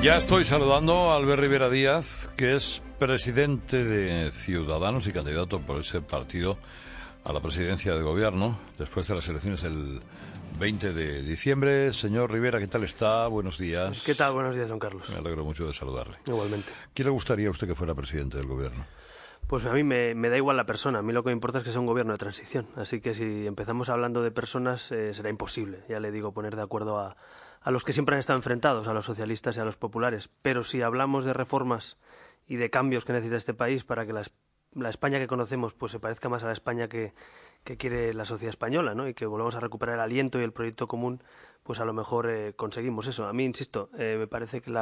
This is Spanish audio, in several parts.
Ya estoy saludando a Albert Rivera Díaz, que es presidente de Ciudadanos y candidato por ese partido a la presidencia de gobierno después de las elecciones del 20 de diciembre. Señor Rivera, ¿qué tal está? Buenos días. ¿Qué tal? Buenos días, don Carlos. Me alegro mucho de saludarle. Igualmente. ¿Quién le gustaría a usted que fuera presidente del gobierno? Pues a mí me da igual la persona. A mí lo que me importa es que sea un gobierno de transición. Así que si empezamos hablando de personas, será imposible, ya le digo, poner de acuerdo a los que siempre han estado enfrentados, a los socialistas y a los populares. Pero si hablamos de reformas y de cambios que necesita este país para que la España que conocemos pues se parezca más a la España que quiere la sociedad española, ¿no? Y que volvamos a recuperar el aliento y el proyecto común, pues a lo mejor conseguimos eso. A mí, insisto, me parece que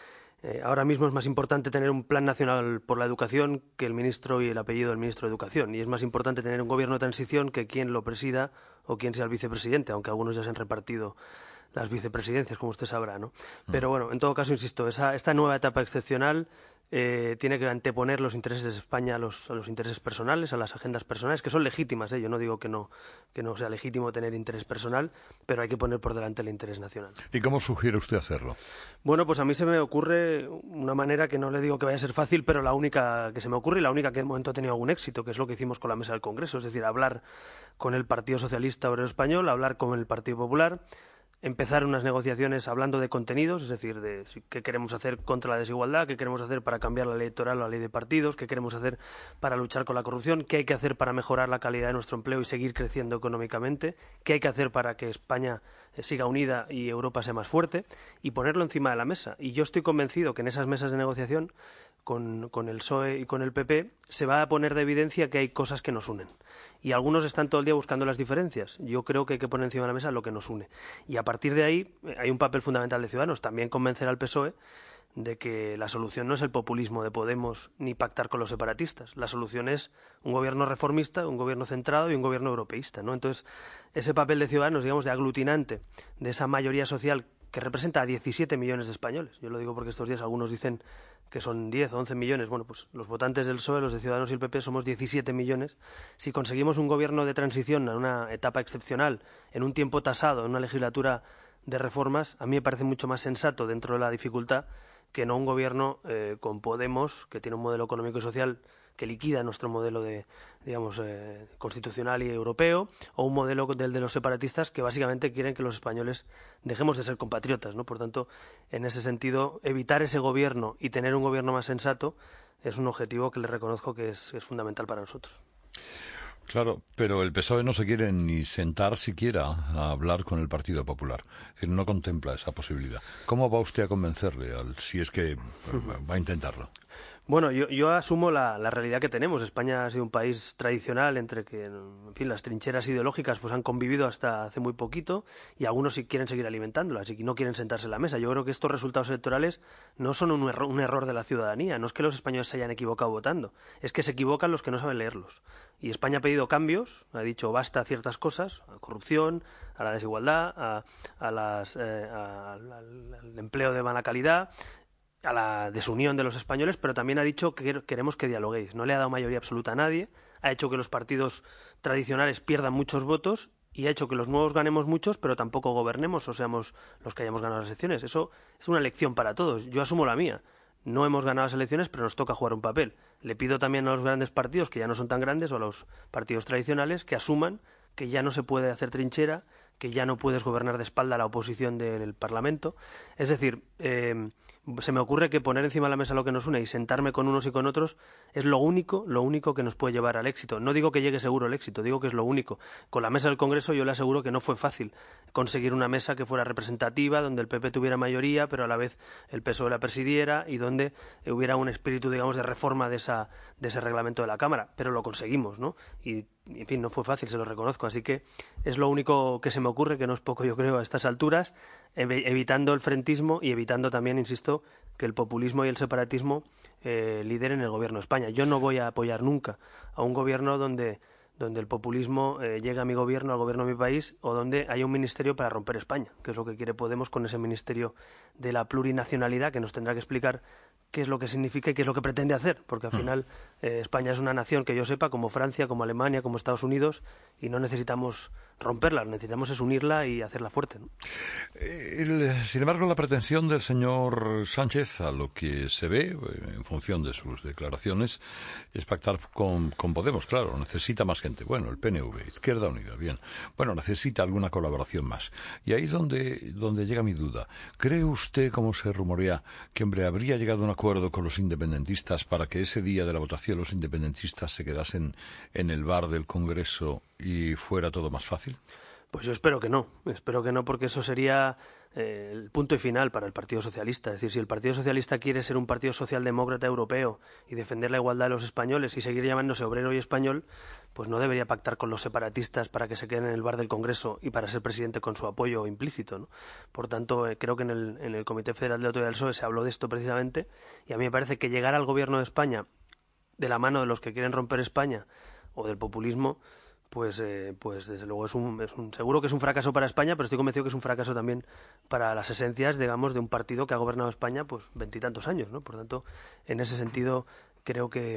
ahora mismo es más importante tener un plan nacional por la educación que el ministro y el apellido del ministro de Educación. Y es más importante tener un gobierno de transición que quien lo presida o quien sea el vicepresidente, aunque algunos ya se han repartido las vicepresidencias, como usted sabrá, ¿no? Pero bueno, en todo caso, insisto, esta nueva etapa excepcional tiene que anteponer los intereses de España a los intereses personales, a las agendas personales, que son legítimas, ¿eh? Yo no digo que no sea legítimo tener interés personal, pero hay que poner por delante el interés nacional. ¿Y cómo sugiere usted hacerlo? Bueno, pues a mí se me ocurre una manera que no le digo que vaya a ser fácil, pero la única que se me ocurre y la única que de momento ha tenido algún éxito, que es lo que hicimos con la mesa del Congreso, es decir, hablar con el Partido Socialista Obrero Español, hablar con el Partido Popular, empezar unas negociaciones hablando de contenidos, es decir, de qué queremos hacer contra la desigualdad, qué queremos hacer para cambiar la ley electoral o la ley de partidos, qué queremos hacer para luchar con la corrupción, qué hay que hacer para mejorar la calidad de nuestro empleo y seguir creciendo económicamente, qué hay que hacer para que España siga unida y Europa sea más fuerte, y ponerlo encima de la mesa. Y yo estoy convencido que en esas mesas de negociación con el PSOE y con el PP se va a poner de evidencia que hay cosas que nos unen. Y algunos están todo el día buscando las diferencias. Yo creo que hay que poner encima de la mesa lo que nos une. Y a partir de ahí hay un papel fundamental de Ciudadanos, también convencer al PSOE de que la solución no es el populismo de Podemos ni pactar con los separatistas. La solución es un gobierno reformista, un gobierno centrado y un gobierno europeísta, ¿no? Entonces, ese papel de Ciudadanos, digamos, de aglutinante de esa mayoría social que representa a 17 millones de españoles. Yo lo digo porque estos días algunos dicen que son 10 o 11 millones. Bueno, pues los votantes del PSOE, los de Ciudadanos y el PP somos 17 millones. Si conseguimos un gobierno de transición en una etapa excepcional, en un tiempo tasado, en una legislatura de reformas, a mí me parece mucho más sensato dentro de la dificultad que no un gobierno con Podemos, que tiene un modelo económico y social que liquida nuestro modelo constitucional y europeo, o un modelo del de los separatistas que básicamente quieren que los españoles dejemos de ser compatriotas, ¿no? Por tanto, en ese sentido, evitar ese gobierno y tener un gobierno más sensato es un objetivo que le reconozco que es fundamental para nosotros. Claro, pero el PSOE no se quiere ni sentar siquiera a hablar con el Partido Popular. Es decir, no contempla esa posibilidad. ¿Cómo va usted a convencerle, si es que va a intentarlo? Bueno, yo asumo la realidad que tenemos. España ha sido un país tradicional entre que, en fin, las trincheras ideológicas pues han convivido hasta hace muy poquito y algunos sí quieren seguir alimentándolas y no quieren sentarse en la mesa. Yo creo que estos resultados electorales no son un error de la ciudadanía. No es que los españoles se hayan equivocado votando, es que se equivocan los que no saben leerlos. Y España ha pedido cambios, ha dicho basta a ciertas cosas, a corrupción, a la desigualdad, al empleo de mala calidad, a la desunión de los españoles, pero también ha dicho que queremos que dialoguéis. No le ha dado mayoría absoluta a nadie, ha hecho que los partidos tradicionales pierdan muchos votos y ha hecho que los nuevos ganemos muchos, pero tampoco gobernemos o seamos los que hayamos ganado las elecciones. Eso es una lección para todos. Yo asumo la mía. No hemos ganado las elecciones, pero nos toca jugar un papel. Le pido también a los grandes partidos, que ya no son tan grandes, o a los partidos tradicionales, que asuman que ya no se puede hacer trinchera, que ya no puedes gobernar de espalda a la oposición del Parlamento. Es decir, se me ocurre que poner encima de la mesa lo que nos une y sentarme con unos y con otros es lo único que nos puede llevar al éxito. No digo que llegue seguro el éxito, digo que es lo único. Con la mesa del Congreso yo le aseguro que no fue fácil conseguir una mesa que fuera representativa, donde el PP tuviera mayoría, pero a la vez el PSOE la presidiera y donde hubiera un espíritu, digamos, de reforma de ese reglamento de la Cámara. Pero lo conseguimos, ¿no? Y, en fin, no fue fácil, se lo reconozco. Así que es lo único que se me ocurre, que no es poco, yo creo, a estas alturas, evitando el frentismo y evitando también, insisto, que el populismo y el separatismo lideren el gobierno de España. Yo no voy a apoyar nunca a un gobierno donde el populismo llegue a mi gobierno, al gobierno de mi país, o donde haya un ministerio para romper España, que es lo que quiere Podemos con ese ministerio de la plurinacionalidad, que nos tendrá que explicar qué es lo que significa y qué es lo que pretende hacer, porque al final España es una nación que yo sepa, como Francia, como Alemania, como Estados Unidos, y no necesitamos romperla, necesitamos es unirla y hacerla fuerte, ¿no? Sin embargo, la pretensión del señor Sánchez, a lo que se ve, en función de sus declaraciones, es pactar con Podemos. Claro, necesita más gente. Bueno, el PNV, Izquierda Unida, bien. Bueno, necesita alguna colaboración más. Y ahí es donde llega mi duda. ¿Cree usted, como se rumorea, que, hombre, habría llegado a un acuerdo con los independentistas para que ese día de la votación los independentistas se quedasen en el bar del Congreso y fuera todo más fácil? Pues yo espero que no, porque eso sería el punto y final para el Partido Socialista. Es decir, si el Partido Socialista quiere ser un partido socialdemócrata europeo y defender la igualdad de los españoles y seguir llamándose obrero y español, pues no debería pactar con los separatistas para que se queden en el bar del Congreso y para ser presidente con su apoyo implícito, ¿no? Por tanto, creo que en el Comité Federal de Autoridad del PSOE se habló de esto precisamente, y a mí me parece que llegar al gobierno de España de la mano de los que quieren romper España o del populismo, pues desde luego seguro que es un fracaso para España, pero estoy convencido que es un fracaso también para las esencias, digamos, de un partido que ha gobernado España pues 20 y tantos años, ¿no? Por tanto, en ese sentido creo que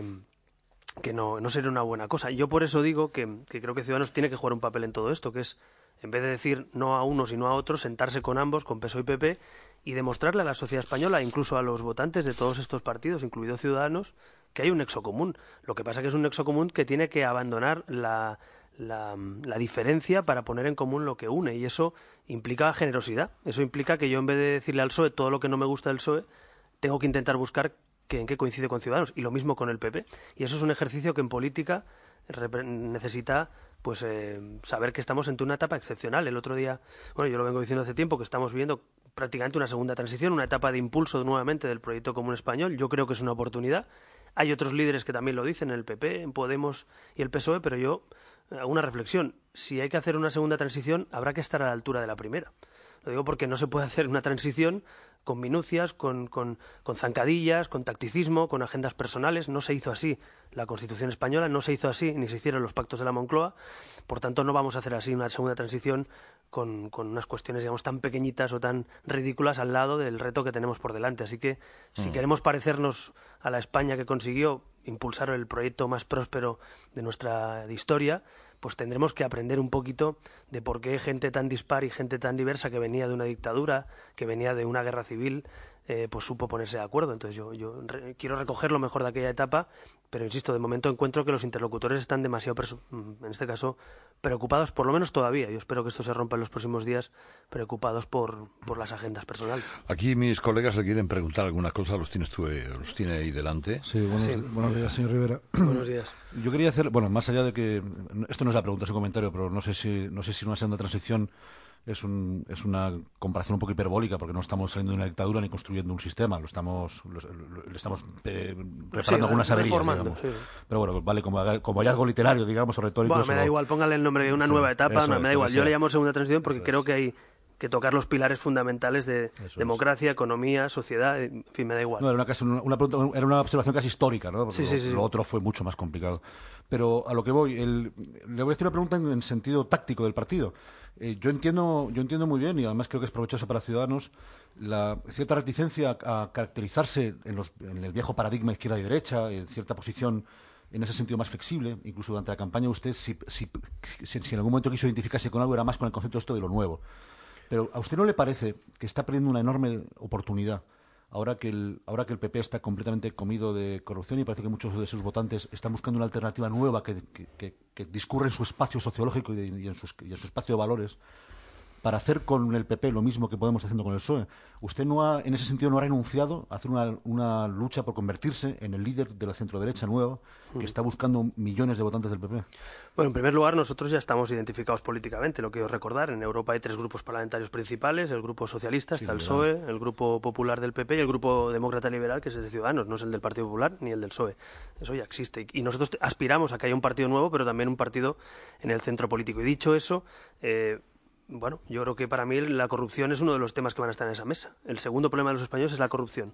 no sería una buena cosa. Y yo por eso digo que creo que Ciudadanos tiene que jugar un papel en todo esto, que es, en vez de decir no a uno sino a otro, sentarse con ambos, con PSOE y PP, y demostrarle a la sociedad española, incluso a los votantes de todos estos partidos, incluidos Ciudadanos, que hay un nexo común. Lo que pasa es que es un nexo común que tiene que abandonar la diferencia para poner en común lo que une, y eso implica generosidad. Eso implica que yo, en vez de decirle al PSOE todo lo que no me gusta del PSOE, tengo que intentar buscar en qué coincide con Ciudadanos, y lo mismo con el PP. Y eso es un ejercicio que en política necesita pues saber que estamos ante una etapa excepcional. El otro día, bueno, yo lo vengo diciendo hace tiempo, que estamos viviendo prácticamente una segunda transición, una etapa de impulso nuevamente del proyecto común español. Yo creo que es una oportunidad. Hay otros líderes que también lo dicen, en el PP, en Podemos y el PSOE, pero yo hago una reflexión. Si hay que hacer una segunda transición, habrá que estar a la altura de la primera. Lo digo porque no se puede hacer una transición con minucias, con zancadillas, con tacticismo, con agendas personales. No se hizo así la Constitución española, no se hizo así, ni se hicieron los pactos de la Moncloa. Por tanto, no vamos a hacer así una segunda transición con unas cuestiones, digamos, tan pequeñitas o tan ridículas al lado del reto que tenemos por delante. Así que, si queremos parecernos a la España que consiguió impulsar el proyecto más próspero de nuestra historia, pues tendremos que aprender un poquito de por qué gente tan dispar y gente tan diversa, que venía de una dictadura, que venía de una guerra civil, pues supo ponerse de acuerdo. Entonces yo quiero recoger lo mejor de aquella etapa, pero insisto, de momento encuentro que los interlocutores están demasiado, en este caso, preocupados, por lo menos todavía. Yo espero que esto se rompa en los próximos días, preocupados por las agendas personales. Aquí mis colegas le quieren preguntar alguna cosa, los tiene ahí delante. Sí, buenos días, señor Rivera. Buenos días. Yo quería hacer, bueno, más allá de que esto no es la pregunta, es un comentario, pero no sé si una segunda transición es una comparación un poco hiperbólica, porque no estamos saliendo de una dictadura ni construyendo un sistema, le estamos preparando algunas averías, digamos. Sí. Pero bueno, vale, como hallazgo literario, digamos, o retórico. Bueno, me da igual, póngale el nombre de una nueva etapa, me da igual. Yo le llamo segunda transición porque creo que hay que tocar los pilares fundamentales de democracia, economía, sociedad, en fin, me da igual. No, era una observación casi histórica, ¿no? Porque sí. Lo otro fue mucho más complicado. Pero a lo que voy, le voy a hacer una pregunta en sentido táctico del partido. Yo entiendo muy bien, y además creo que es provechoso para Ciudadanos, la cierta reticencia a caracterizarse en el viejo paradigma izquierda y derecha, en cierta posición en ese sentido más flexible. Incluso durante la campaña usted, si en algún momento quiso identificarse con algo, era más con el concepto de lo nuevo. Pero ¿a usted no le parece que está perdiendo una enorme oportunidad ahora que el PP está completamente comido de corrupción, y parece que muchos de sus votantes están buscando una alternativa nueva que discurre en su espacio sociológico y en su espacio de valores, para hacer con el PP lo mismo que Podemos haciendo con el PSOE? ¿Usted en ese sentido no ha renunciado a hacer una lucha por convertirse en el líder de la centroderecha nueva que está buscando millones de votantes del PP? Bueno, en primer lugar, nosotros ya estamos identificados políticamente. Lo quiero recordar: en Europa hay 3 grupos parlamentarios principales: el grupo socialista, está el PSOE, el grupo popular del PP y el grupo demócrata liberal, que es el de Ciudadanos. No es el del Partido Popular ni el del PSOE. Eso ya existe. Y nosotros aspiramos a que haya un partido nuevo, pero también un partido en el centro político. Y dicho eso, bueno, yo creo que para mí la corrupción es uno de los temas que van a estar en esa mesa. El segundo problema de los españoles es la corrupción.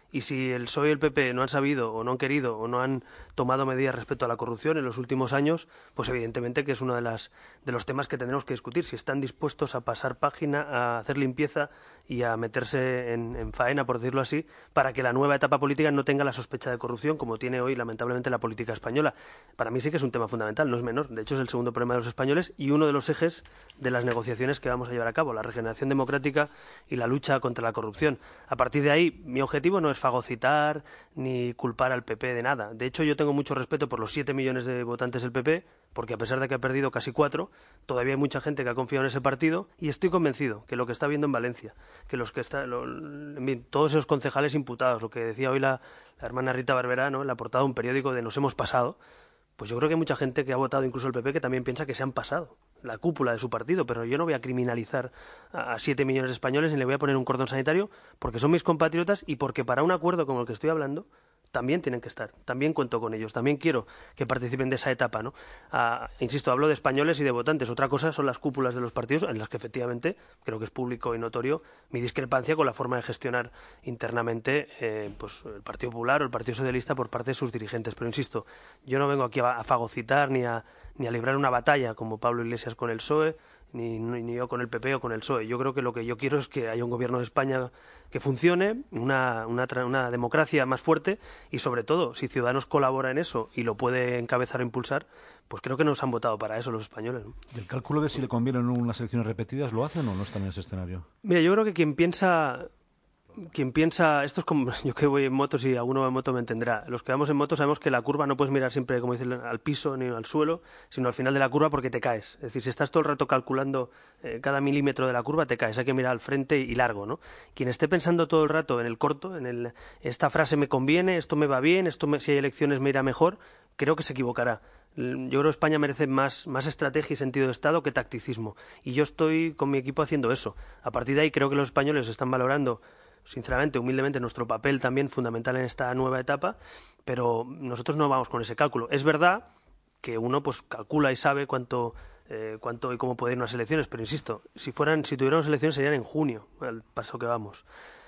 Y si el PSOE y el PP no han sabido o no han querido o no han tomado medidas respecto a la corrupción en los últimos años, pues evidentemente que es uno de los temas que tendremos que discutir. Si están dispuestos a pasar página, a hacer limpieza y a meterse en faena, por decirlo así, para que la nueva etapa política no tenga la sospecha de corrupción como tiene hoy, lamentablemente, la política española. Para mí sí que es un tema fundamental, no es menor. De hecho, es el segundo problema de los españoles y uno de los ejes de las negociaciones que vamos a llevar a cabo, la regeneración democrática y la lucha contra la corrupción. A partir de ahí, mi objetivo no es fagocitar ni culpar al PP de nada. De hecho, yo tengo mucho respeto por los 7 millones de votantes del PP, porque a pesar de que ha perdido casi 4, todavía hay mucha gente que ha confiado en ese partido y estoy convencido que lo que está viendo en Valencia, que todos esos concejales imputados, lo que decía hoy la hermana Rita Barberá, ¿no?, en la portada de un periódico de Nos hemos pasado, pues yo creo que hay mucha gente que ha votado incluso el PP que también piensa que se han pasado la cúpula de su partido, pero yo no voy a criminalizar a 7 millones de españoles ni le voy a poner un cordón sanitario porque son mis compatriotas y porque para un acuerdo como el que estoy hablando también tienen que estar, también cuento con ellos, también quiero que participen de esa etapa, ¿no? Insisto, hablo de españoles y de votantes. Otra cosa son las cúpulas de los partidos en las que efectivamente creo que es público y notorio mi discrepancia con la forma de gestionar internamente pues el Partido Popular o el Partido Socialista por parte de sus dirigentes. Pero insisto, yo no vengo aquí a fagocitar ni a librar una batalla como Pablo Iglesias con el PSOE, ni yo con el PP o con el PSOE. Yo creo que lo que yo quiero es que haya un gobierno de España que funcione, una democracia más fuerte y, sobre todo, si Ciudadanos colabora en eso y lo puede encabezar o impulsar, pues creo que nos han votado para eso los españoles, ¿no? ¿Y el cálculo de si le convienen unas elecciones repetidas lo hacen o no están en ese escenario? Mira, yo creo que quien piensa, esto es como yo que voy en motos y alguno va en moto me entenderá. Los que vamos en moto sabemos que la curva no puedes mirar siempre, como dicen, al piso ni al suelo, sino al final de la curva porque te caes. Es decir, si estás todo el rato calculando cada milímetro de la curva, te caes. Hay que mirar al frente y largo, ¿no? Quien esté pensando todo el rato en el corto, esta frase me conviene, esto me va bien, si hay elecciones me irá mejor, creo que se equivocará. Yo creo que España merece más estrategia y sentido de Estado que tacticismo. Y yo estoy con mi equipo haciendo eso. A partir de ahí creo que los españoles están valorando, sinceramente, humildemente, nuestro papel también fundamental en esta nueva etapa, pero nosotros no vamos con ese cálculo. Es verdad que uno pues calcula y sabe cuánto y cómo puede ir unas elecciones, pero insisto, si tuviéramos elecciones serían en junio, al paso que vamos.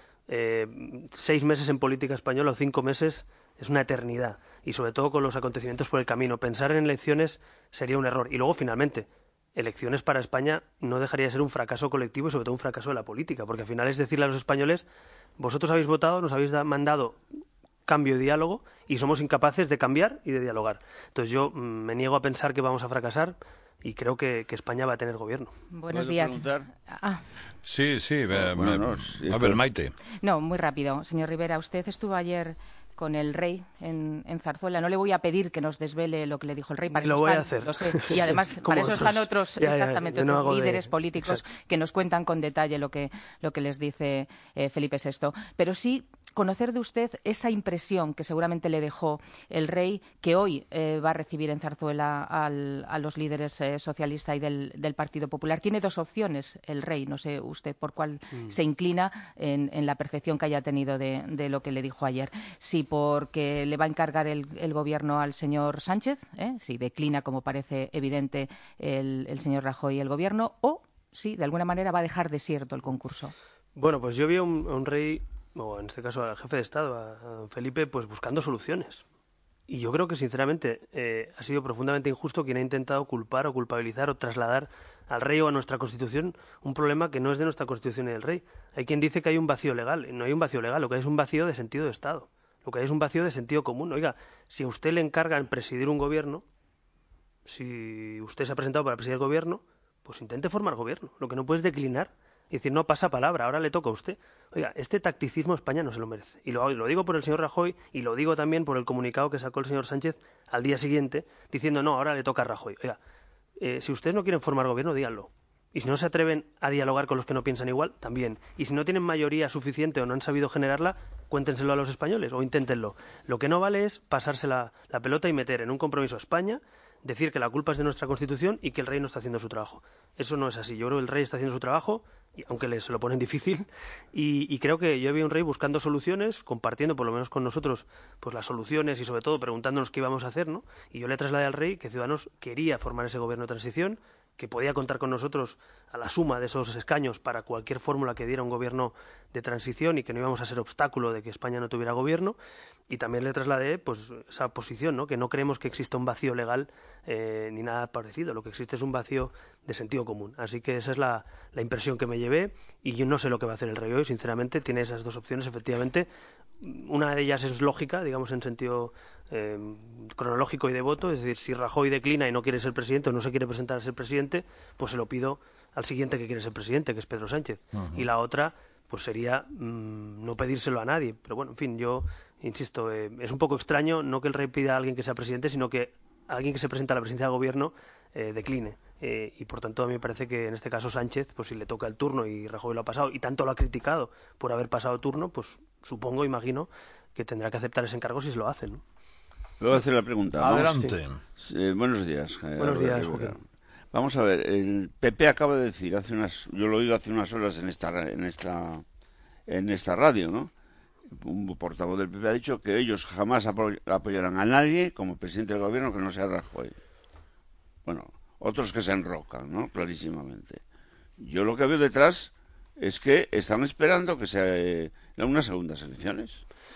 6 meses en política española o 5 meses es una eternidad, y sobre todo con los acontecimientos por el camino. Pensar en elecciones sería un error. Y luego, finalmente, elecciones para España no dejaría de ser un fracaso colectivo y sobre todo un fracaso de la política, porque al final es decirle a los españoles: vosotros habéis votado, nos habéis mandado cambio y diálogo y somos incapaces de cambiar y de dialogar. Entonces yo me niego a pensar que vamos a fracasar y creo que España va a tener gobierno. Buenos días. Sí, a ver, Maite. No, muy rápido. Señor Rivera, usted estuvo ayer con el rey en Zarzuela. No le voy a pedir que nos desvele lo que le dijo el rey. Para lo eso voy están, a hacer. Lo sé. Y además, para eso están otros, exactamente, no otros líderes de... políticos Exacto. que nos cuentan con detalle lo que les dice Felipe VI. Pero sí conocer de usted esa impresión que seguramente le dejó el rey, que hoy va a recibir en Zarzuela a los líderes socialista y del Partido Popular. Tiene 2 opciones el rey. No sé usted por cuál se inclina en la percepción que haya tenido de lo que le dijo ayer. Si porque le va a encargar el gobierno al señor Sánchez, si declina, como parece evidente, el señor Rajoy el gobierno, o si de alguna manera va a dejar desierto el concurso. Bueno, pues yo vi a un rey, o en este caso al jefe de Estado, a Felipe, pues buscando soluciones. Y yo creo que, sinceramente, ha sido profundamente injusto quien ha intentado culpar o culpabilizar o trasladar al rey o a nuestra Constitución un problema que no es de nuestra Constitución y del rey. Hay quien dice que hay un vacío legal. No hay un vacío legal, lo que hay es un vacío de sentido de Estado. Lo que hay es un vacío de sentido común. Oiga, si a usted le encargan presidir un gobierno, si usted se ha presentado para presidir el gobierno, pues intente formar gobierno. Lo que no puede es declinar y decir, no, pasa palabra, ahora le toca a usted. Oiga, este tacticismo España no se lo merece. Y lo digo por el señor Rajoy y lo digo también por el comunicado que sacó el señor Sánchez al día siguiente, diciendo, no, ahora le toca a Rajoy. Oiga, si ustedes no quieren formar gobierno, díganlo. Y si no se atreven a dialogar con los que no piensan igual, también. Y si no tienen mayoría suficiente o no han sabido generarla, cuéntenselo a los españoles o inténtenlo. Lo que no vale es pasarse la pelota y meter en un compromiso a España, decir que la culpa es de nuestra Constitución y que el rey no está haciendo su trabajo. Eso no es así. Yo creo que el rey está haciendo su trabajo, aunque se lo ponen difícil, y creo que yo vi a un rey buscando soluciones, compartiendo por lo menos con nosotros pues las soluciones y sobre todo preguntándonos qué íbamos a hacer, ¿no? Y yo le trasladé al rey que Ciudadanos quería formar ese gobierno de transición, que podía contar con nosotros a la suma de esos escaños para cualquier fórmula que diera un gobierno de transición y que no íbamos a ser obstáculo de que España no tuviera gobierno. Y también le trasladé pues esa posición, ¿no? Que no creemos que exista un vacío legal ni nada parecido. Lo que existe es un vacío de sentido común. Así que esa es la impresión que me llevé, y yo no sé lo que va a hacer el rey hoy, sinceramente. Tiene esas dos opciones, efectivamente. Una de ellas es lógica, digamos, en sentido cronológico y de voto, es decir, si Rajoy declina y no quiere ser presidente o no se quiere presentar a ser presidente, pues se lo pido al siguiente que quiere ser presidente, que es Pedro Sánchez. Y la otra pues sería no pedírselo a nadie. Pero bueno, en fin, yo insisto, es un poco extraño no que el rey pida a alguien que sea presidente, sino que alguien que se presenta a la presidencia del gobierno decline. Y por tanto a mí me parece que en este caso Sánchez, pues si le toca el turno y Rajoy lo ha pasado y tanto lo ha criticado por haber pasado turno, pues supongo, imagino, que tendrá que aceptar ese encargo si se lo hacen, ¿no? Le voy a hacer la pregunta. Adelante. Buenos días. Buenos días, Joaquín. Vamos a ver, el PP acaba de decir, yo lo he oído hace unas horas en esta radio, ¿no? Un portavoz del PP ha dicho que ellos jamás apoyarán a nadie como presidente del gobierno que no sea Rajoy. Bueno, otros que se enrocan, ¿no? Clarísimamente. Yo lo que veo detrás es que están esperando que sea unas segundas elecciones.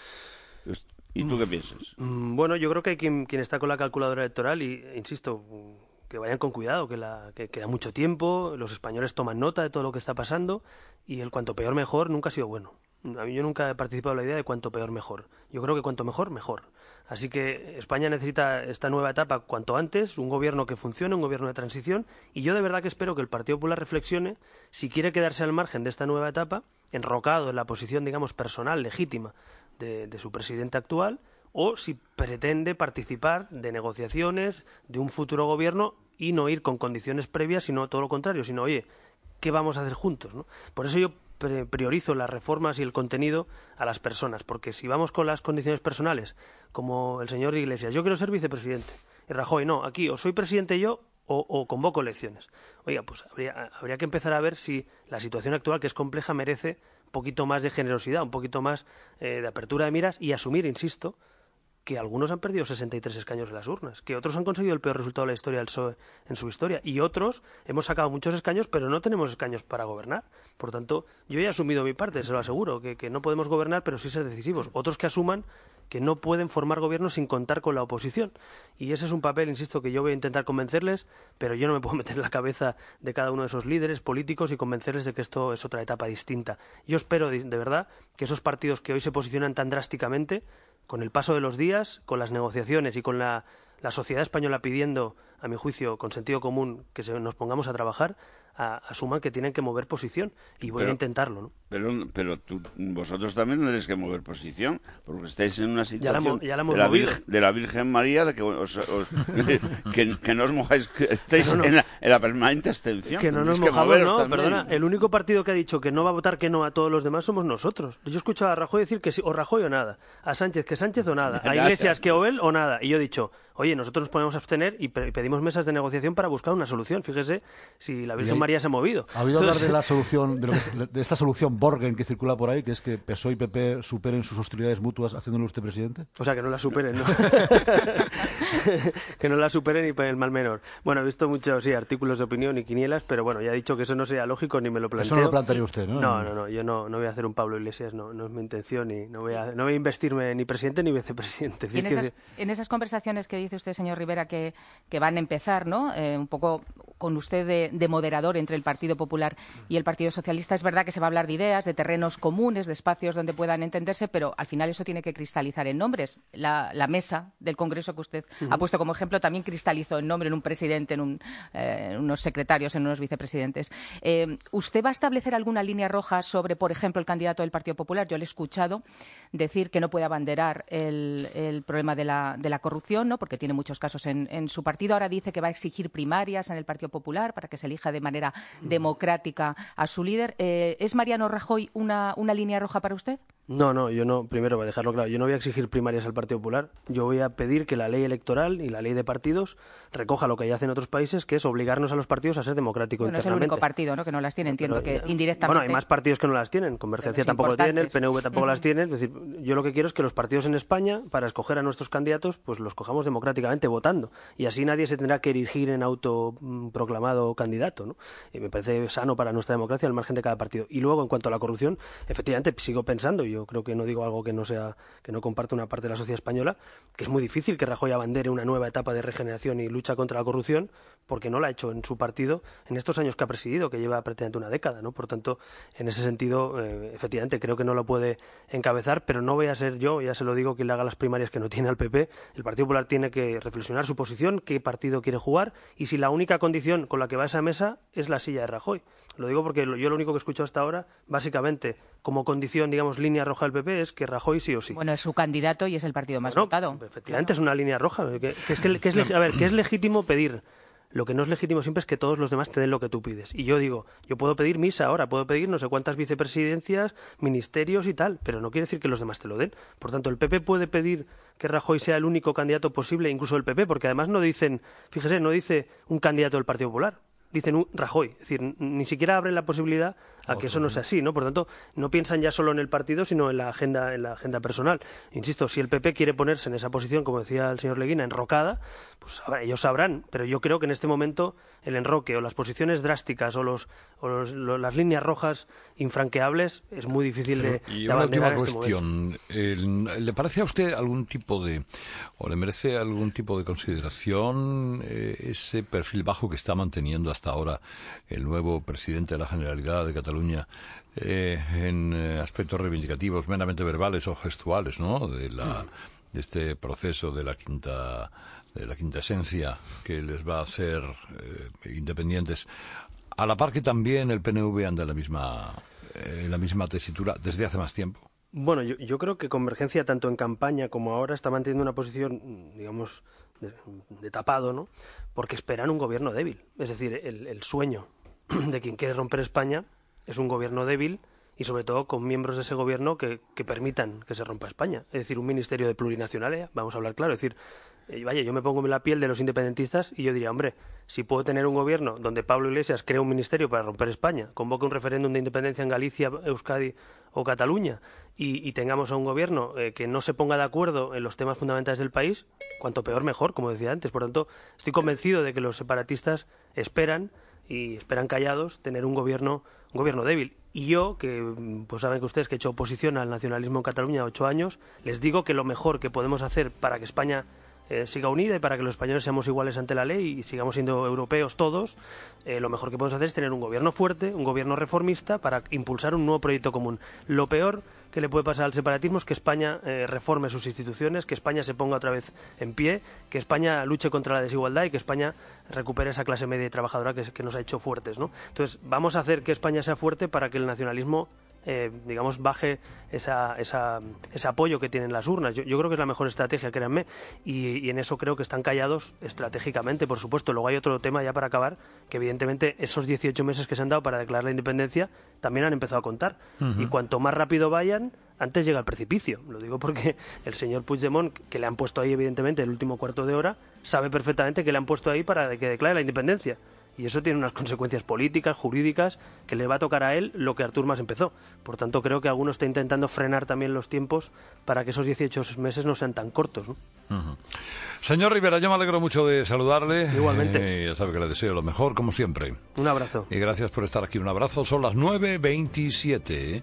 ¿Y tú qué piensas? Bueno, yo creo que hay quien está con la calculadora electoral y, insisto, que vayan con cuidado, que queda mucho tiempo, los españoles toman nota de todo lo que está pasando y el cuanto peor mejor nunca ha sido bueno. A mí yo nunca he participado en la idea de cuanto peor mejor. Yo creo que cuanto mejor, mejor. Así que España necesita esta nueva etapa cuanto antes, un gobierno que funcione, un gobierno de transición, y yo de verdad que espero que el Partido Popular reflexione si quiere quedarse al margen de esta nueva etapa, enrocado en la posición, digamos, personal, legítima de su presidente actual, o si pretende participar de negociaciones de un futuro gobierno y no ir con condiciones previas, sino todo lo contrario, sino, oye, ¿qué vamos a hacer juntos, ¿no? Por eso yo priorizo las reformas y el contenido a las personas, porque si vamos con las condiciones personales, como el señor Iglesias, yo quiero ser vicepresidente, y Rajoy, no, aquí o soy presidente yo o convoco elecciones. Oiga, pues habría que empezar a ver si la situación actual, que es compleja, merece un poquito más de generosidad, un poquito más de apertura de miras y asumir, insisto, que algunos han perdido 63 escaños en las urnas, que otros han conseguido el peor resultado de la historia del PSOE en su historia, y otros hemos sacado muchos escaños, pero no tenemos escaños para gobernar. Por tanto, yo he asumido mi parte, se lo aseguro, que no podemos gobernar, pero sí ser decisivos. Otros que asuman que no pueden formar gobierno sin contar con la oposición. Y ese es un papel, insisto, que yo voy a intentar convencerles, pero yo no me puedo meter en la cabeza de cada uno de esos líderes políticos y convencerles de que esto es otra etapa distinta. Yo espero, de verdad, que esos partidos que hoy se posicionan tan drásticamente, con el paso de los días, con las negociaciones y con la sociedad española pidiendo, a mi juicio, con sentido común, que nos pongamos a trabajar, asuman que tienen que mover posición, y voy a intentarlo, ¿no? Pero vosotros también tendréis que mover posición, porque estáis en una situación ya la hemos movido. De la Virgen María, de que que no os mojáis, que estáis en la permanente abstención. Que no nos mojamos, no, también. Perdona, el único partido que ha dicho que no va a votar que no a todos los demás somos nosotros. Yo he escuchado a Rajoy decir que sí, o Rajoy o nada, a Sánchez que Sánchez o nada, a Iglesias que o él o nada, y yo he dicho, oye, nosotros nos podemos abstener y pedimos mesas de negociación para buscar una solución. Fíjese si la Virgen María se ha movido. ¿Ha oído hablar de la solución, de esta solución Borgen que circula por ahí, que es que PSOE y PP superen sus hostilidades mutuas haciéndolo usted presidente? O sea, que no la superen, ¿no? Que no la superen y por el mal menor. Bueno, he visto muchos artículos de opinión y quinielas, pero bueno, ya he dicho que eso no sería lógico ni me lo planteo. Eso no lo plantearía usted, ¿no? No, yo no voy a hacer un Pablo Iglesias, no es mi intención, y no voy a investirme ni presidente ni vicepresidente. En esas conversaciones que dice usted, señor Rivera, que van a empezar, ¿no? Un poco con usted de moderador entre el Partido Popular y el Partido Socialista, es verdad que se va a hablar de ideas, de terrenos comunes, de espacios donde puedan entenderse, pero al final eso tiene que cristalizar en nombres. La mesa del Congreso que usted ha puesto como ejemplo también cristalizó en nombre, en un presidente, en unos secretarios, en unos vicepresidentes. ¿Usted va a establecer alguna línea roja sobre, por ejemplo, el candidato del Partido Popular? Yo le he escuchado decir que no puede abanderar el problema de la corrupción, ¿no? Porque tiene muchos casos en su partido. Ahora dice que va a exigir primarias en el Partido Popular para que se elija de manera democrática a su líder. ¿Es Mariano Rajoy una línea roja para usted? No, yo no, primero voy a dejarlo claro, yo no voy a exigir primarias al Partido Popular, yo voy a pedir que la ley electoral y la ley de partidos recoja lo que ya hacen otros países, que es obligarnos a los partidos a ser democráticos bueno, internamente. Es el único partido, ¿no?, que no las tiene, entiendo que indirectamente... Bueno, hay más partidos que no las tienen, Convergencia tampoco lo tiene, el PNV tampoco las tiene, es decir, yo lo que quiero es que los partidos en España, para escoger a nuestros candidatos, pues los cojamos democráticamente votando, y así nadie se tendrá que erigir en autoproclamado candidato, ¿no? Y me parece sano para nuestra democracia al margen de cada partido. Y luego, en cuanto a la corrupción, efectivamente, sigo pensando, yo creo que no digo algo que no comparte una parte de la sociedad española, que es muy difícil que Rajoy abandere una nueva etapa de regeneración y lucha contra la corrupción, porque no la ha hecho en su partido en estos años que ha presidido, que lleva prácticamente una década, ¿no? Por tanto, en ese sentido, efectivamente, creo que no lo puede encabezar, pero no voy a ser yo, ya se lo digo, quien le haga las primarias que no tiene al PP. El Partido Popular tiene que reflexionar su posición, qué partido quiere jugar, y si la única condición con la que va a esa mesa es la silla de Rajoy. Lo digo porque yo lo único que he escuchado hasta ahora, básicamente, como condición, digamos, línea roja del PP, es que Rajoy sí o sí. Bueno, es su candidato y es el partido más votado. Efectivamente, claro. Es una línea roja. Que es legítimo pedir. Lo que no es legítimo siempre es que todos los demás te den lo que tú pides. Y yo digo, yo puedo pedir misa ahora, puedo pedir no sé cuántas vicepresidencias, ministerios y tal, pero no quiere decir que los demás te lo den. Por tanto, el PP puede pedir que Rajoy sea el único candidato posible, incluso el PP, porque además no dicen, fíjese, no dice un candidato del Partido Popular. Dicen un Rajoy, es decir, ni siquiera abren la posibilidad a que eso no sea así, ¿no? Por tanto, no piensan ya solo en el partido, sino en la agenda personal. Insisto, si el PP quiere ponerse en esa posición, como decía el señor Leguina, enrocada, pues ellos sabrán, pero yo creo que en este momento el enroque o las posiciones drásticas o las líneas rojas infranqueables es muy difícil de Y una última cuestión, ¿le parece a usted o le merece algún tipo de consideración ese perfil bajo que está manteniendo hasta ahora el nuevo presidente de la Generalidad de Cataluña en aspectos reivindicativos meramente verbales o gestuales, ¿no?, de este proceso de la quinta esencia que les va a hacer independientes, a la par que también el PNV anda en la misma tesitura desde hace más tiempo? Bueno, yo creo que Convergencia, tanto en campaña como ahora, está manteniendo una posición, digamos, de tapado, ¿no?, porque esperan un gobierno débil. Es decir, el sueño de quien quiere romper España es un gobierno débil y sobre todo con miembros de ese gobierno que permitan que se rompa España. Es decir, un ministerio de plurinacionalidad, vamos a hablar claro. Es decir, vaya, yo me pongo en la piel de los independentistas y yo diría, hombre, si puedo tener un gobierno donde Pablo Iglesias crea un ministerio para romper España, convoque un referéndum de independencia en Galicia, Euskadi o Cataluña y tengamos a un gobierno que no se ponga de acuerdo en los temas fundamentales del país, cuanto peor mejor, como decía antes. Por tanto, estoy convencido de que los separatistas esperan callados tener un gobierno débil. Y yo, que pues saben que ustedes que he hecho oposición al nacionalismo en Cataluña 8 años, les digo que lo mejor que podemos hacer para que España siga unida y para que los españoles seamos iguales ante la ley y sigamos siendo europeos todos, lo mejor que podemos hacer es tener un gobierno fuerte, un gobierno reformista para impulsar un nuevo proyecto común. Lo peor que le puede pasar al separatismo es que España reforme sus instituciones, que España se ponga otra vez en pie, que España luche contra la desigualdad y que España recupere esa clase media y trabajadora que nos ha hecho fuertes, ¿no? Entonces, vamos a hacer que España sea fuerte para que el nacionalismo digamos, baje ese apoyo que tienen las urnas. Yo creo que es la mejor estrategia, créanme, y en eso creo que están callados estratégicamente, por supuesto. Luego hay otro tema ya para acabar, que evidentemente esos 18 meses que se han dado para declarar la independencia también han empezado a contar. Y cuanto más rápido vayan, antes llega el precipicio. Lo digo porque el señor Puigdemont, que le han puesto ahí evidentemente el último cuarto de hora, sabe perfectamente que le han puesto ahí para que declare la independencia. Y eso tiene unas consecuencias políticas, jurídicas, que le va a tocar a él lo que Artur Mas empezó. Por tanto, creo que alguno está intentando frenar también los tiempos para que esos 18 meses no sean tan cortos, ¿no? Señor Rivera, yo me alegro mucho de saludarle. Igualmente. Ya sabe que le deseo lo mejor, como siempre. Un abrazo. Y gracias por estar aquí. Un abrazo. Son las 9:27.